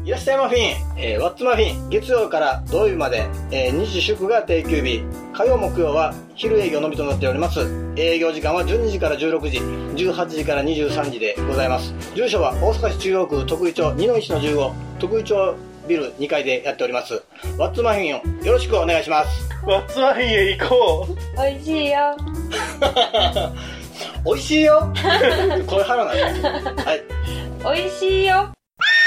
いらっしゃいマフィン、ワッツマフィン、月曜から土曜日まで、日祝が定休日、火曜木曜は昼営業のみとなっております。営業時間は12時から16時、18時から23時でございます。住所は大阪市中央区徳井町2-1-15、徳井町ビル2階でやっております。ワッツマフィンをよろしくお願いします。 ワッツマフィンへ行こう。 おいしいよ。 おいしいよ。これ腹なんです。はい。 おいしいよ。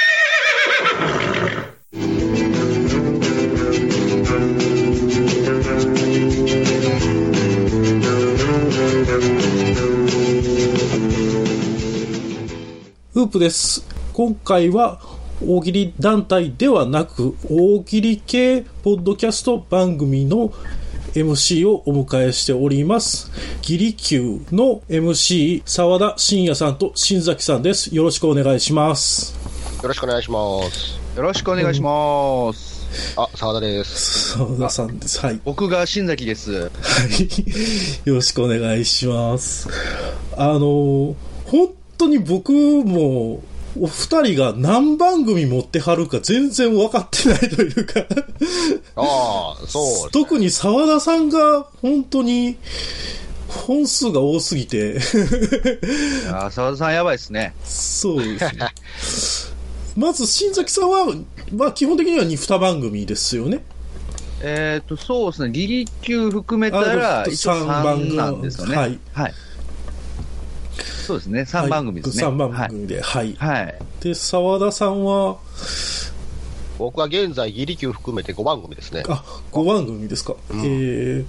フープです。今回は大喜利団体ではなく大喜利系ポッドキャスト番組の MC をお迎えしております。ギリ級の MC 澤田信也さんと新崎さんです。よろしくお願いします。 よろしくお願いします。 よろしくお願いします。 澤田です。 澤田さんです。はい。 僕が新崎です。はい。 よろしくお願いします。本当に僕もお二人が何番組持ってはるか全然分かってないというかそう、 特に澤田さんが本当に本数が多すぎて澤田さんやばいですね。 そうですね。まず新崎さんは、基本的には2番組ですよね。 そうですね。ギリ級含めたら一応3なんですよね。はい。はい。そうですね。3番組ですね。 3番組で、はい。 はい。で、 澤田さんは僕は現在ギリ級含めて5番組ですね。 5番組ですか。で、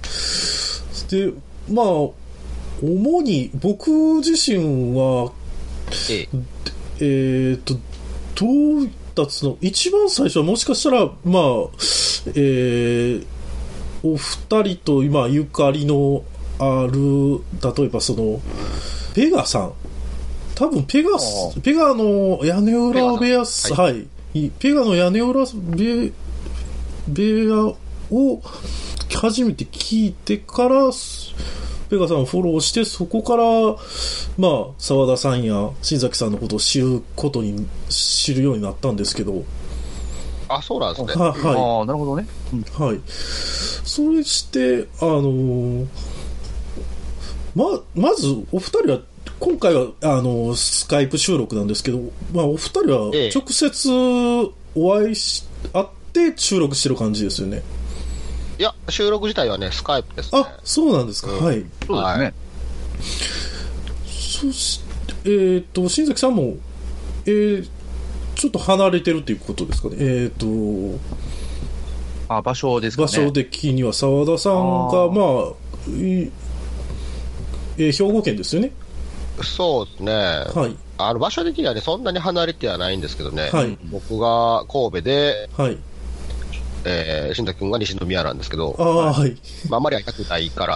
主に僕自身は、どういった一番最初はもしかしたら、お二人と今ゆかりのある、例えばペガさん、多分ペガの屋根裏部屋、はい、ペガの屋根裏部屋を初めて聞いてからペガさんをフォローして、そこから澤田さんや新崎さんのことを知るようになったんですけど。 そうなんですね。 はい。 なるほどね。 はい。それしてまずお二人は今回はスカイプ収録なんですけど、お二人は直接お会い会って収録してる感じですよね。 いや、収録自体はねスカイプですね。 そうなんですか。はい。 そうですね。 そして新崎さんもちょっと離れてるっていうことですかね。 場所ですかね。 場所的には澤田さんが兵庫県ですよね。 そうですね。はい。場所的にはねそんなに離れてはないんですけどね。はい。僕が神戸で、はい。新崎君が西宮なんですけど、はい。あんまり会いたくないから。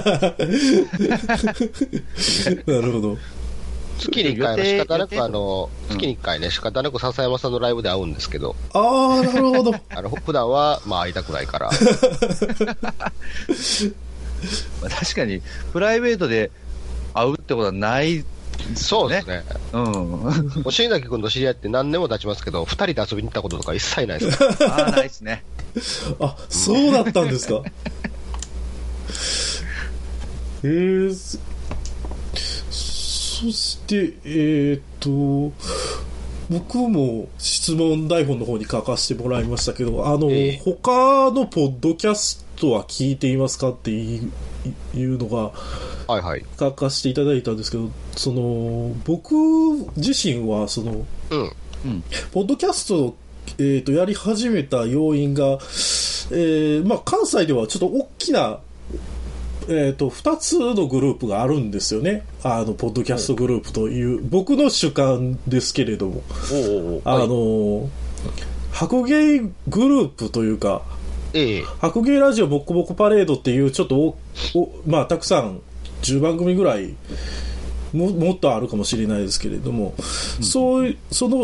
なるほど。 月に1回仕方なく月に1回ね仕方なく笹山さんのライブで会うんですけど。 なるほど。 普段は会いたくないから。 確かにプライベートで会うってことはないですね。 そうですね。新崎君と知り合って何年も経ちますけど、2人で遊びに行ったこととか一切ないです。 ないですね。 そうだったんですか。そして僕も質問台本の方に書かせてもらいましたけど、他のポッドキャストは聞いていますかっていうのが書かせていただいたんですけど、僕自身はポッドキャストをやり始めた要因が、関西ではちょっと大きな2つのグループがあるんですよね。ポッドキャストグループという僕の主観ですけれども、白芸グループというか、白芸ラジオボッコボコパレードっていうちょっとたくさん10番組ぐらいもっとあるかもしれないですけれども、その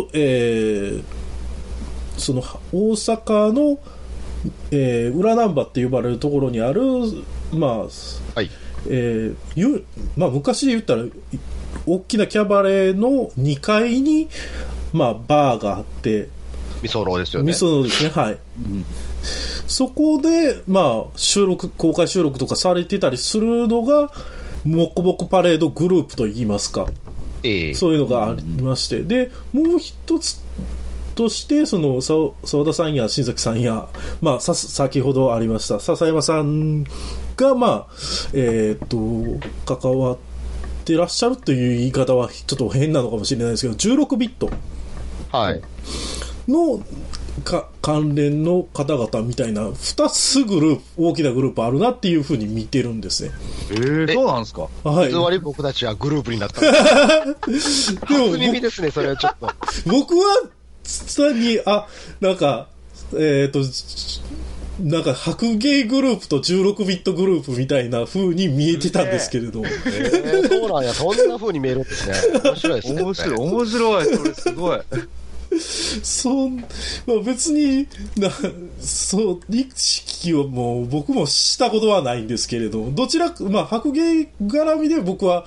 大阪の裏難波って呼ばれるところにある昔で言ったら大きなキャバレーの2階にバーがあって、 みそろですよね。 みそろですね、はい。そこで、まあ、公開収録とかされてたりするのが、もこもこパレードグループといいますか。そういうのがありまして。で、もう一つとして、その、澤田さんや新崎さんや、まあ、先ほどありました、笹山さんが、まあ、関わってらっしゃるという言い方はちょっと変なのかもしれないですけど、16ビットの関連の方々みたいな2つ大きなグループあるなっていうふうに見てるんですね。 そうなんですか。 はい。 つまり僕たちはグループになった初耳ですね、それはちょっと。 僕は単になんかなんか白芸グループと16ビットグループみたいな風に見えてたんですけれど、 そうなんや、そんな風に見えるんですね。面白いですね。 面白い、それすごい。 まあ、別に意識はもう僕もしたことはないんですけれど、どちらか、まあ、白芸絡みで僕は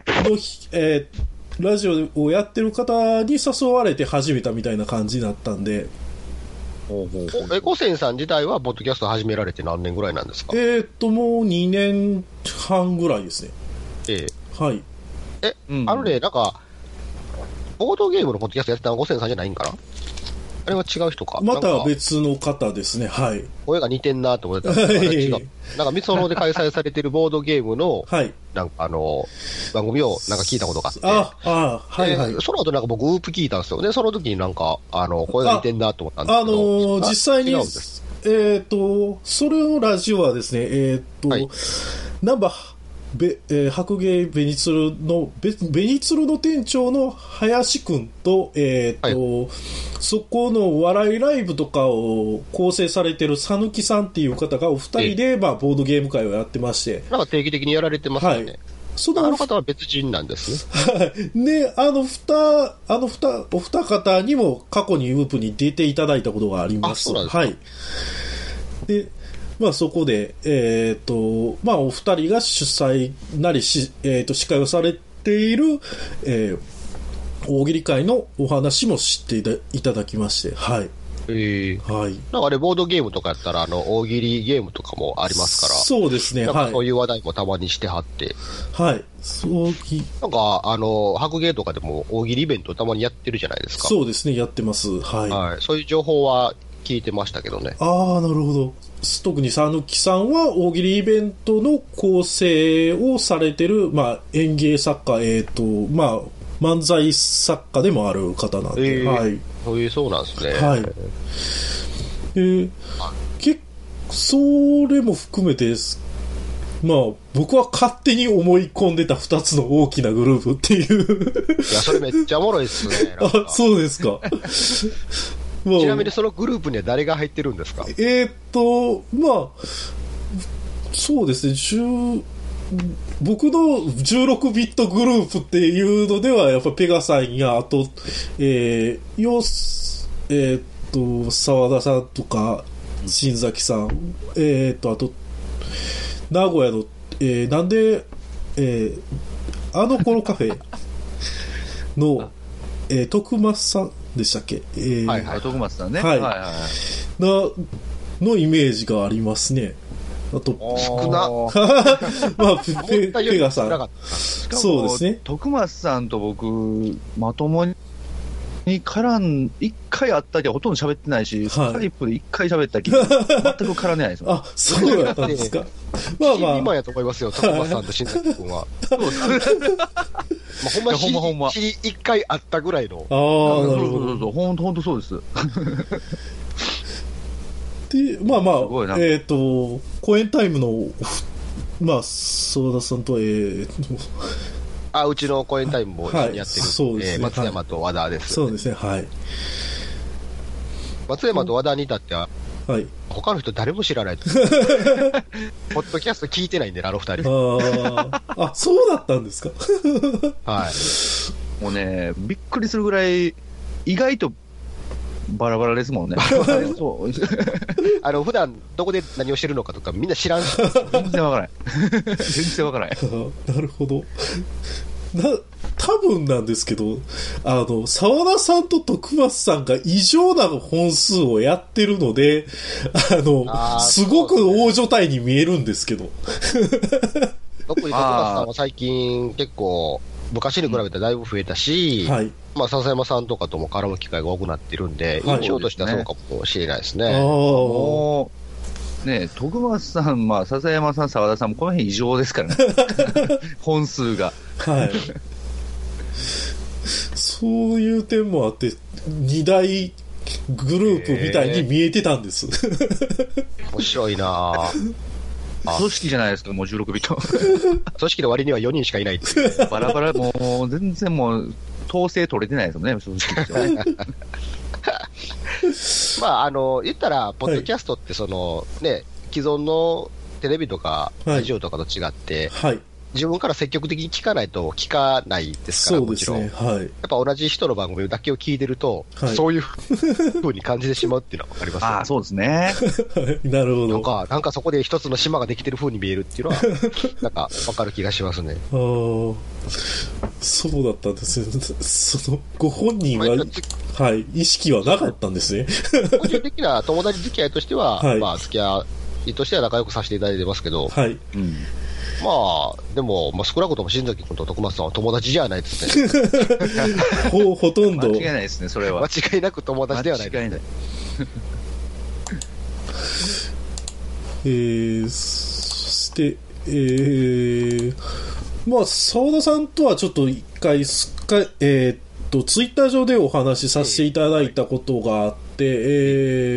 ラジオをやってる方に誘われて始めたみたいな感じだったんで。 五千さん自体はポッドキャスト始められて何年ぐらいなんですか？ もう2年半ぐらいですね。はい。 なんかボードゲームのポッドキャストやってたのは五千さんじゃないんかな？あれは違う人か。 また別の方ですね。はい。 声が似てんなと思ってたんですけど、なんかみそので開催されてるボードゲームの、はい、なんか番組をなんか聞いたことがあって、はいはい。その後なんか僕ウープ聞いたんですよね。その時になんか声が似てんなと思ったんですけど、 実際にそれのラジオはですね、ナンバー白芸ベニツルの店長の林くんと、そこの笑いライブとかを構成されてるさぬきさんっていう方がお二人で、まあ、ボードゲーム会をやってまして。 なんか定期的にやられてますよね。はい、あの方は別人なんですね。で、お二方にも過去にウープに出ていただいたことがあります。 そうなんですか。 はい。で、まあそこで、まあお二人が主催なり司会をされている、大喜利会のお話も知っていただきまして、はい。はい。 なんかレボードゲームとかやったら、大喜利ゲームとかもありますから。 そうですね、 はい。そういう話題もたまにしてはって。 はい。 なんか、白芸とかでも大喜利イベントたまにやってるじゃないですか。 そうですね、やってます。はい。 はい。そういう情報は聞いてましたけどね。 ああ、なるほど。特にさぬきさんは大喜利イベントの構成をされてる、まあ、演芸作家、まあ、漫才作家でもある方なんで、はい。 そうなんですね。 はい。それも含めて、まあ、僕は勝手に思い込んでた2つの大きなグループっていう。 いや、それめっちゃおもろいっすね。 あ、そうですか。 ちなみにそのグループには誰が入ってるんですか？ まあ、そうですね、僕の16ビットグループっていうのでは、やっぱペガさんや、あと、沢田さんとか、新崎さん、あと、名古屋の、なんで、このカフェの、徳松さんでしたっけ？ はいはい、徳松さんね。 はい。はいはい、のイメージがありますね。あと、 少な。 まあ、ペガさん。そうですね。 徳松さんと僕、まともに一回会ったけどほとんど喋ってないし、スカイプで一回喋ったけど、全く絡んでないですよ。 あ、そうだったんですか。 まあまあ。今やと思いますよ、徳松さんと新崎君は。そうですね。ほんま一回会ったぐらいの。 ああ、なるほど。 ほんとそうです。 で、まあまあ、公演タイムの、まあ、ソーダさんと、 うちの公演タイムも一緒にやってる、そうですね、松山と和田です、ね。 そうですね、はい。 松山と和田に至っては、 はい、 他の人誰も知らない。ポッドキャスト聞いてないんで、あの二人。 あ、そうだったんですか。 はい。 もうね、びっくりするぐらい、意外と、バラバラですもんね。 そう普段どこで何をしてるのかとかみんな知らんし。 全然わからない。全然わからない。 なるほど。 多分なんですけど、沢田さんと徳松さんが異常な本数をやってるので、すごく大所帯に見えるんですけど。 特に徳松さんは最近結構、昔に比べてだいぶ増えたし、はい、まあ、笹山さんとかとも絡む機会が多くなってるんで、印象としてはそうかもしれないですね。 ね、徳松さん、まあ、笹山さん、沢田さんもこの辺異常ですからね。本数が。はい。 そういう点もあって、二大グループみたいに見えてたんです。 面白いなぁ。 組織じゃないですか、もう16ビット。 組織の割には4人しかいないっていう。 バラバラ、もう全然もう、統制取れてないですもんね、組織ですよね。 まあ、言ったら、ポッドキャストってその、ね、既存のテレビとか、ラジオとかと違って、はい、自分から積極的に聞かないと聞かないですから、もちろん。そうですね、はい。やっぱ同じ人の番組だけを聞いてると、はい、そういう風に感じてしまうっていうのはわかりますよね。 ああ、そうですね。 なるほど。 なんかそこで一つの島ができてる風に見えるっていうのは、なんかわかる気がしますね。 そうだったんですね。その、ご本人は、はい、意識はなかったんですね。 個人的な友達付き合いとしては、はい、まあ、付き合いとしては仲良くさせていただいてますけど、はい。うん、まあ、でも、まあ、少なくとも新崎君と徳松さんは友達じゃないですね。 ほとんど。 間違いないですね、それは。 間違いなく友達ではないです、ね。間違いない。そして、まあ、沢田さんとはちょっと一回、ツイッター上でお話しさせていただいたことがあって、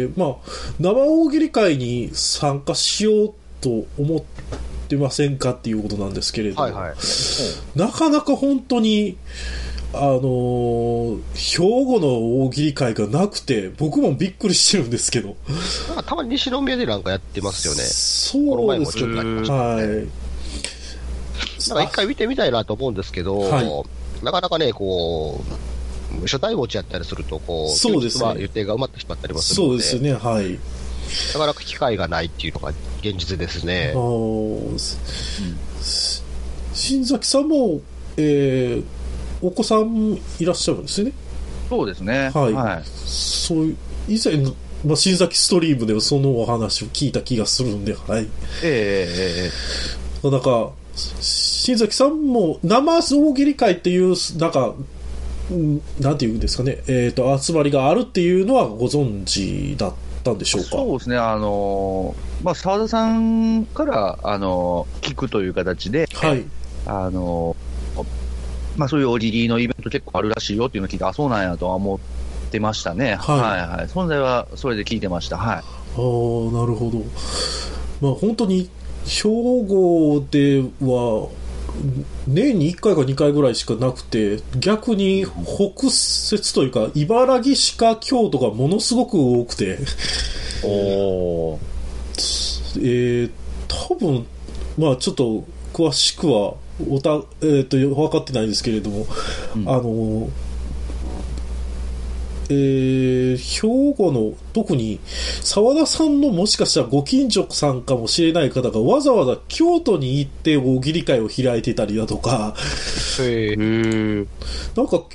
まあ、生大喜利会に参加しようと思ってませんかっていうことなんですけれども、はいはい、なかなか本当に、兵庫の大喜利会がなくて、僕もびっくりしてるんですけど。 なんかたまに西宮でなんかやってますよね。 そうですね。はい。 なんか一回見てみたいなと思うんですけど、はい、なかなかね、こう、初対持ちやったりすると、こう、 そうですね、 予定が埋まってしまったりもするので、 そうですね、はい。 なかなか機会がないっていうのが現実ですね。 新崎さんも、お子さんいらっしゃるんですよね。 そうですね。 はい。はい、そういう、以前の、まあ、新崎ストリームではそのお話を聞いた気がするんで、はい。なんか、新崎さんも生大喜利会っていう、なんか、なんていうんですかね、集まりがあるっていうのはご存知だったんでしょうか。 そうですね、まあ、澤田さんから、聞くという形で、はい。まあ、そういう大喜利のイベント結構あるらしいよっていうのを聞いて、あ、そうなんやとは思ってましたね。はい。はいはい。存在はそれで聞いてました。はい。ああ、 なるほど。まあ、本当に、兵庫では年に1回か2回ぐらいしかなくて、逆に北摂というか茨城しか京都がものすごく多くて多分まあちょっと詳しくは分かってないですけれども、兵庫の特に澤田さんのもしかしたらご近所さんかもしれない方がわざわざ京都に行って大喜利会を開いてたりだとか、なんか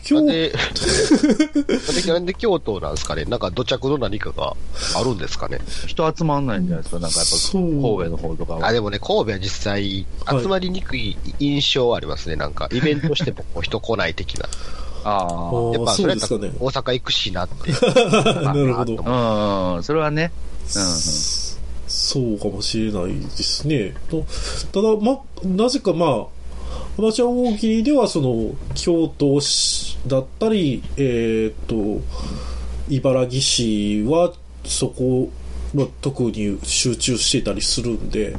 なんで京都なんですかね。なんか土着の何かがあるんですかね。 人集まんないんじゃないですか。なんかやっぱ神戸の方とかは。 あ、でもね、神戸は実際集まりにくい印象ありますね。なんかイベントしても人来ない的な。 ああ、 やっぱそれだったら大阪行くしなって。 なるほど。 それはね、 そうかもしれないですね。ただ、なぜかまあ、アマチュア大喜利ではその京都だったり、茨城市はそこ、まあ、特に集中してたりするんで、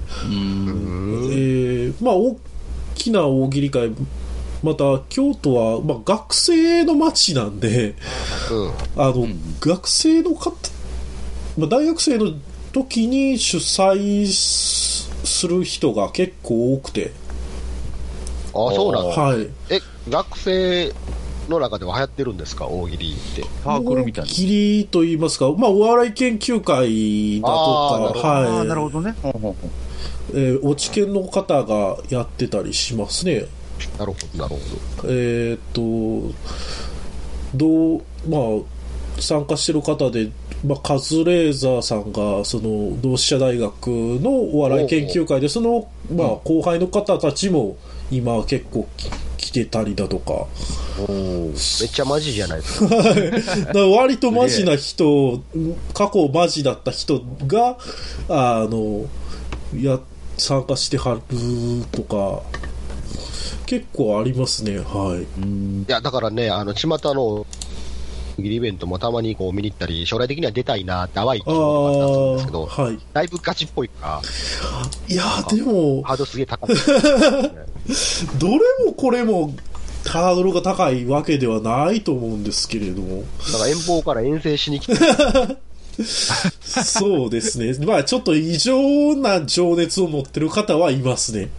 まあ大きな大喜利会、また京都は、まあ、学生の街なんで、学生の方、まあ、大学生の時に主催する人が結構多くて。 ああ、そうなんだ。 はい。 学生の中では流行ってるんですか、大喜利って。 サークルみたいな。 大喜利と言いますか、まあ、お笑い研究会だとか、 はい。なるほどね。 落ち研の方がやってたりしますね。 なるほど、なるほど。まあ、参加してる方で、まあ、カズレーザーさんが、その、同志社大学のお笑い研究会で、その、まあ、後輩の方たちも、今結構来てたりだとか。 めっちゃマジじゃないですか。 だから割とマジな人、過去マジだった人が、参加してはるとか、結構ありますね。はい。 いや、だからね、巷の大喜利イベントもたまにこう見に行ったり、将来的には出たいなって淡い気持ちがあったんですけど、はい、だいぶガチっぽいから。 いや、でも、 ハードルすげえ高い、ね。 どれもこれも、ハードルが高いわけではないと思うんですけれども。 だから遠方から遠征しに来てそうですね。まあちょっと異常な情熱を持ってる方はいますね。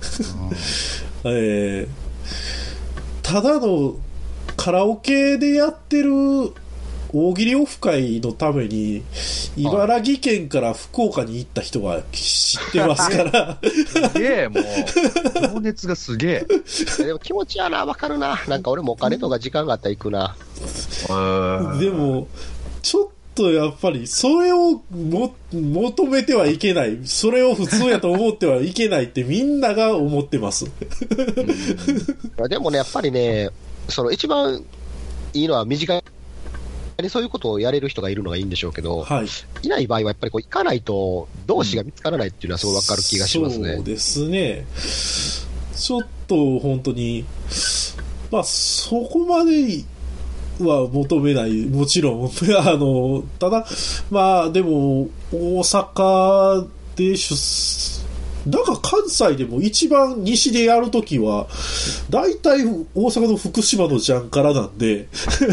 ただのカラオケでやってる大喜利オフ会のために茨城県から福岡に行った人は知ってますからすげえ、もう情熱がすげえ。 でも気持ちはな、わかるな。なんか俺もお金とか時間があったら行くな。 でもちょっとやっぱりそれを求めてはいけない、それを普通やと思ってはいけないってみんなが思ってますでもね、やっぱりね、その一番いいのは身近にそういうことをやれる人がいるのがいいんでしょうけど、はい、いない場合はやっぱりこう行かないと同志が見つからないっていうのはすごい分かる気がしますね。 そうですね。ちょっと本当に、まあそこまでは求めない、もちろんただまあでも大阪でなんか関西でも一番西でやるときは大体大阪の福島のジャンカラなんで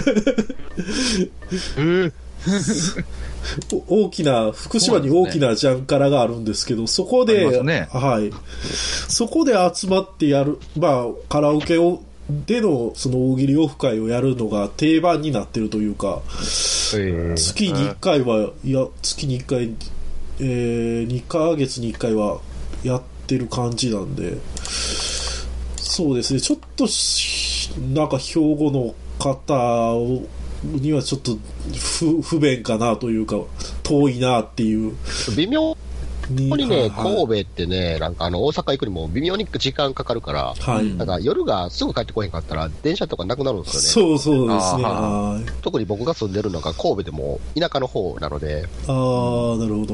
大きな福島に大きなジャンカラがあるんですけど、そこで、ね、はい、そこで集まってやる、まあカラオケでのその大喜利オフ会をやるのが定番になってるというか、月に1回は、いや月に1回、2ヶ月に1回はやってる感じなんで、そうですね、ちょっとなんか兵庫の方にはちょっと不便かなというか、遠いなっていう微妙にね、神戸ってね、なんか大阪行くにも微妙に時間かかるから、はい、なんか夜がすぐ帰ってこへんかったら電車とかなくなるんですよね。 そうですね。 特に僕が住んでるのが神戸でも田舎の方なので。 なるほど。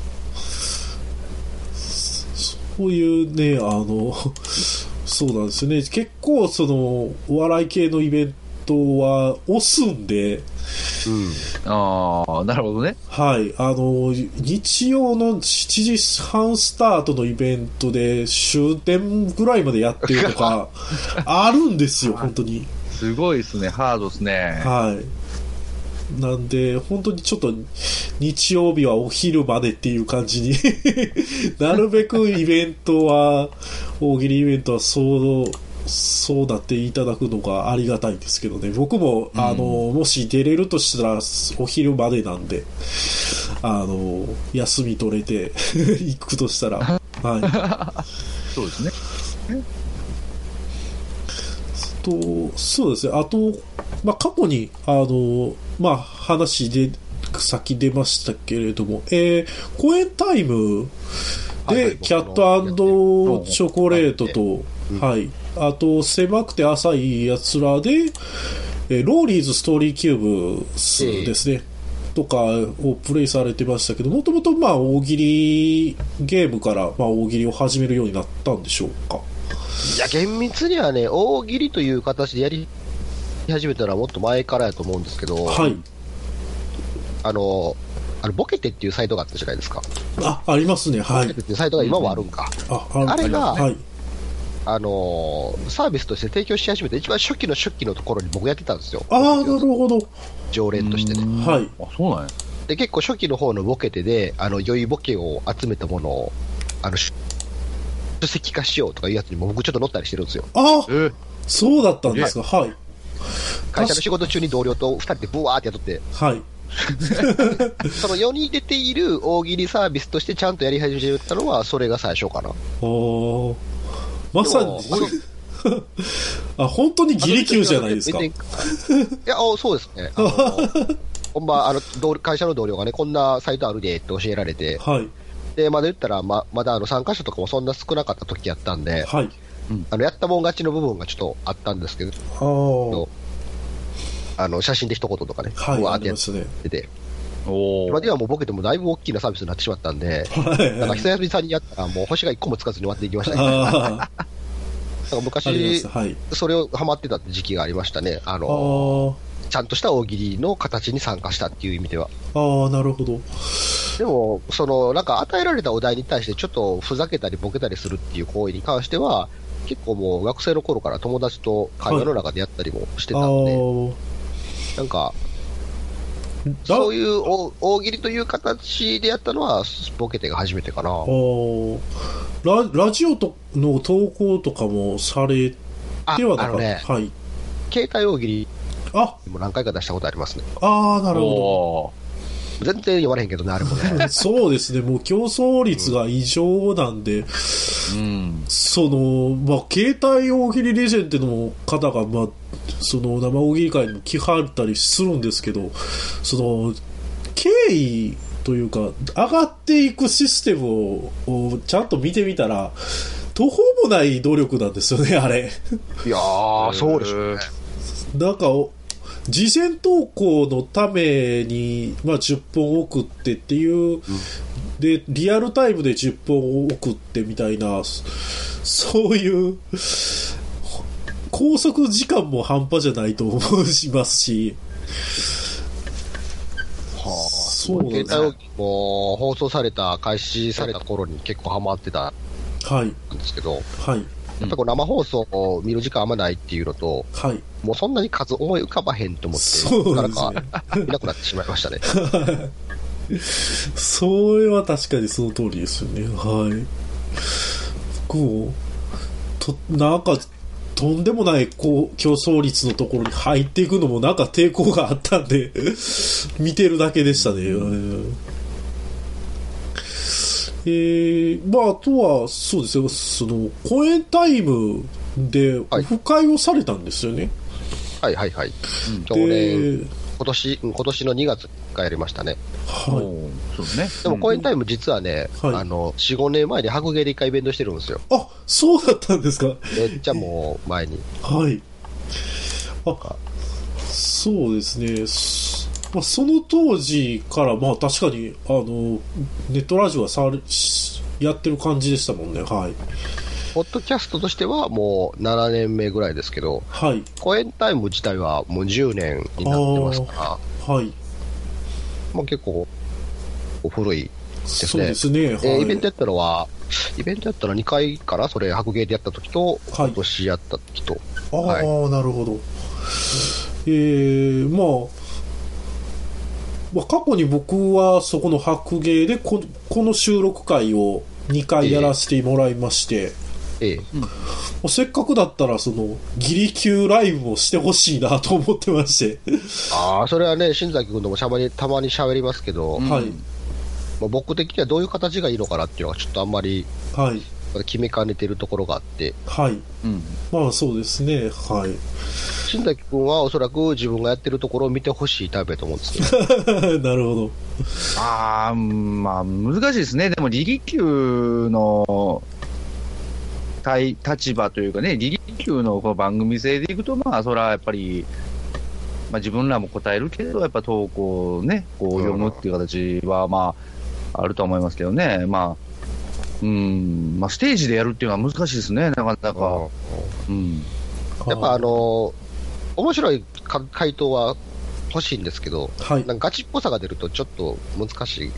そういうね、そうなんですよね。結構そのお笑い系のイベントは押すんで、 なるほどね。 はい。日曜の7時半スタートのイベントで終点ぐらいまでやってるとかあるんですよ、本当に。 すごいですね、ハードですね。 はい。なんで本当にちょっと日曜日はお昼までっていう感じになるべくイベントは大喜利イベントはそうなっていただくのがありがたいんですけどね。僕ももし出れるとしたらお昼までなんで休み取れて行くとしたらはいそうですね。 そうですね。あと、まあ、過去にまあ、話で先出ましたけれども、公演タイムでキャット&チョコレートと、はい、あと狭くて浅いやつらで、ローリーズストーリーキューブスですね、とかをプレイされてましたけど、もともとまあ大喜利ゲームからまあ大喜利を始めるようになったんでしょうか。 いや、厳密にはね、大喜利という形でやり始めたのはもっと前からやと思うんですけど、はい、ボケてっていうサイトがあったじゃないですか。 ありますね。はい。 ボケてっていうサイトが今もあるんか。あれが、はい、サービスとして提供し始めて一番初期のところに僕やってたんですよ。 なるほど。 常連としてね。 はい。 そうなんや。 で、結構初期の方のボケてで、良いボケを集めたものを、書籍化しようとかいうやつにも僕ちょっと乗ったりしてるんですよ。 そうだったんですか。はい。 会社の仕事中に同僚と2人でブワーってやっとって、 はい。 その世に出ている大喜利サービスとしてちゃんとやり始めたのはそれが最初かな。 まさにあ、本当にギリ級じゃないですか。いや、そうですね。ほんま、会社の同僚がね、こんなサイトあるでって教えられて、はい。で、まだ言ったら、まだ参加者とかもそんな少なかった時やったんで、はい。やったもん勝ちの部分がちょっとあったんですけど、写真で一言とかね、はい、わーってやってて、今ではもうボケてもだいぶ大きなサービスになってしまったんで、なんか久々にやったらもう星が1個もつかずに終わっていきましたね。なんか昔、それをハマってたって時期がありましたね。ちゃんとした大喜利の形に参加したっていう意味では。 ああ、なるほど。 でも、なんか与えられたお題に対してちょっとふざけたりボケたりするっていう行為に関しては、結構もう学生の頃から友達と会話の中でやったりもしてたんで、なんか、そういう大喜利という形でやったのは、ボケてが初めてかな。 ラジオの投稿とかもされてはなかった、はい。 携帯大喜利も何回か出したことありますね。 ああ、なるほど。全然読まれへんけどね、あれもね。 そうですね、もう競争率が異常なんで、携帯大喜利レジェンドの方が、生大喜利会にも来はったりするんですけど、経緯というか、上がっていくシステムをちゃんと見てみたら、途方もない努力なんですよね、あれ。 いやー、そうですね。 なんか、次戦投稿のために、10本送ってっていう、で、リアルタイムで10本送ってみたいな、そういう、拘束時間も半端じゃないと思いますし、 そうなんですね。携帯も放送された、開始された頃に結構ハマってたんですけど、はい。やっぱり生放送を見る時間あんまないっていうのと、はい、もうそんなに数思い浮かばへんと思って、なかなか見なくなってしまいましたね。 それは確かにその通りですよね。はい。なんか、とんでもない競争率のところに入っていくのもなんか抵抗があったんで、見てるだけでしたね。あとは、そうですよ、公演タイムでオフ会をされたんですよね。 はいはいはい。去年、今年の2月がやりましたね。はい。そうね。でも公演タイム実はね、4、5年前に白芸で一回イベントしてるんですよ。 あ、そうだったんですか。 めっちゃもう前に。 はい。そうですね。その当時から、確かに、ネットラジオはやってる感じでしたもんね。はい。 ポッドキャストとしてはもう7年目ぐらいですけど、はい。公演タイム自体はもう10年になってますから、はい。結構、古いですね。 そうですね。 はい。イベントやったの2回かな、それ、白芸でやった時と、今年やった時と。 はい、なるほど。過去に僕はそこの白芸でこの収録会を2回やらせてもらいまして、せっかくだったらギリ級ライブをしてほしいなと思ってまして。 それはね、新崎君ともたまに喋りますけど、はい。僕的にはどういう形がいいのかなっていうのがちょっとあんまり、はい。決めかねてるところがあって、 はい。そうですね。はい。 新崎君はおそらく自分がやってるところを見てほしいタイプだと思うんですけど。なるほど。 難しいですね。でも、リリ級の立場というかね、リリ級の番組性でいくと、それはやっぱり、自分らも答えるけど、やっぱ投稿をね、読むっていう形は、あると思いますけどね。ステージでやるっていうのは難しいですね、なかなか。 やっぱ面白い回答は欲しいんですけど、はい、なんかガチっぽさが出るとちょっと難しい。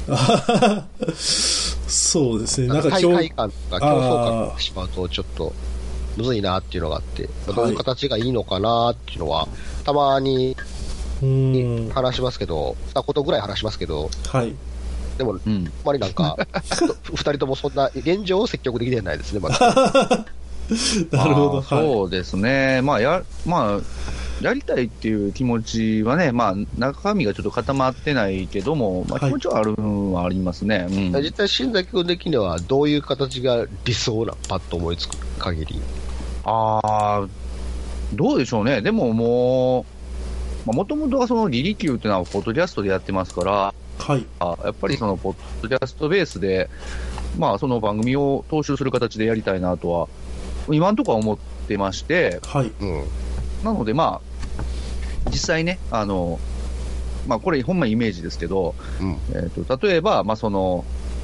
そうですね。 なんか大会感とか競争感がしまうとちょっとむずいなっていうのがあって、どういう形がいいのかなっていうのは、たまに話しますけど、2ことぐらい話しますけど、はい。でも、あまりなんか、2人ともそんな現状を積極的ではないですね、まだ。 なるほど。 そうですね。やりたいっていう気持ちはね、中身がちょっと固まってないけども、気持ちはあるのはありますね。 実際、新崎君的にはどういう形が理想な、パッと思いつく限り。 どうでしょうね。でももともとはそのリリキューっていうのはポッドキャストでやってますから、 はい。 やっぱりそのポッドキャストベースで、その番組を踏襲する形でやりたいなとは、今のところは思ってまして、 はい。 なので実際ね、これほんまイメージですけど、例えば、も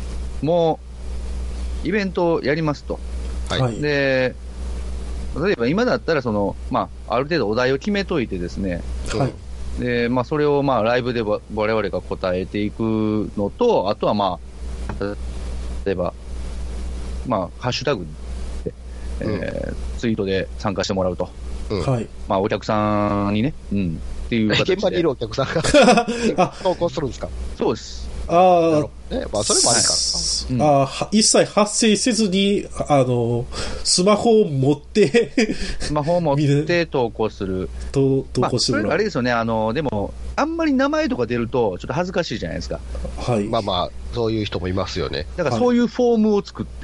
う、イベントをやりますと。 はい。 で、例えば今だったらある程度お題を決めといてですね、 はい。 で、それをライブで我々が答えていくのと、あとは例えば、ハッシュタグで、ツイートで参加してもらうと。 はい。 お客さんにね、っていう形で。 現場にいるお客さんが投稿するんですか？ そうです。 それもありか。 一切発生せずに、スマホを持って投稿する。 投稿してもらう。 あれですよね、でも、あんまり名前とか出ると、ちょっと恥ずかしいじゃないですか。 はい。 そういう人もいますよね。 だからそういうフォームを作って、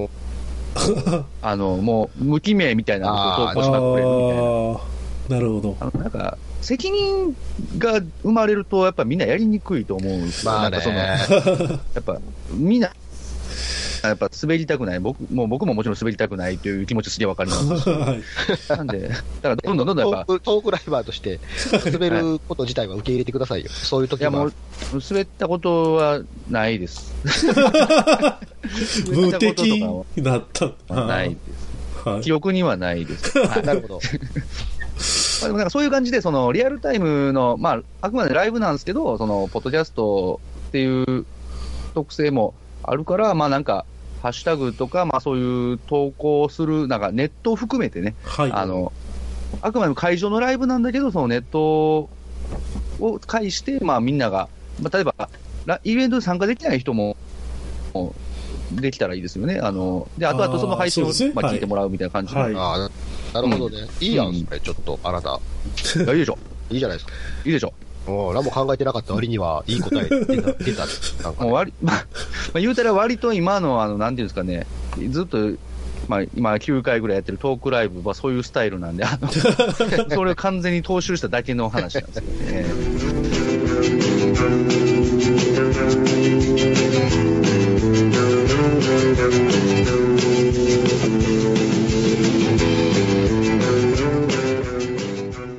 もう、無記名みたいなのを投稿してくれるみたいな。 なるほど。 なんか、責任が生まれると、やっぱみんなやりにくいと思うんですよ。やっぱみんな、やっぱ滑りたくない。僕ももちろん滑りたくないという気持ちすげえわかりますし。はい、なんで、だからどんどんやっぱ。 トークライバーとして、滑ること自体は受け入れてくださいよ。そういう時は。 いやもう、滑ったことはないです。 無敵になった。 ないです。はい、記憶にはないです。 なるほど。 でもなんかそういう感じで、そのリアルタイムの、あくまでライブなんですけど、そのポッドキャストっていう特性もあるから、なんか、ハッシュタグとか、そういう投稿する、なんかネットを含めてね、 はい、 あくまでも会場のライブなんだけど、そのネットを介して、みんなが、例えば、イベントに参加できない人も、できたらいいですよね。で、あとその配信を聞いてもらうみたいな感じで。 なるほどね。いいやん、それ、ちょっと、あなた。 いいでしょ。 いいじゃないですか。 いいでしょ。 何も考えてなかった割には、いい答え出た。なんかね、 言うたら割と今の、なんていうんですかね、ずっと、今9回ぐらいやってるトークライブはそういうスタイルなんで、それを完全に踏襲しただけの話なんですよね。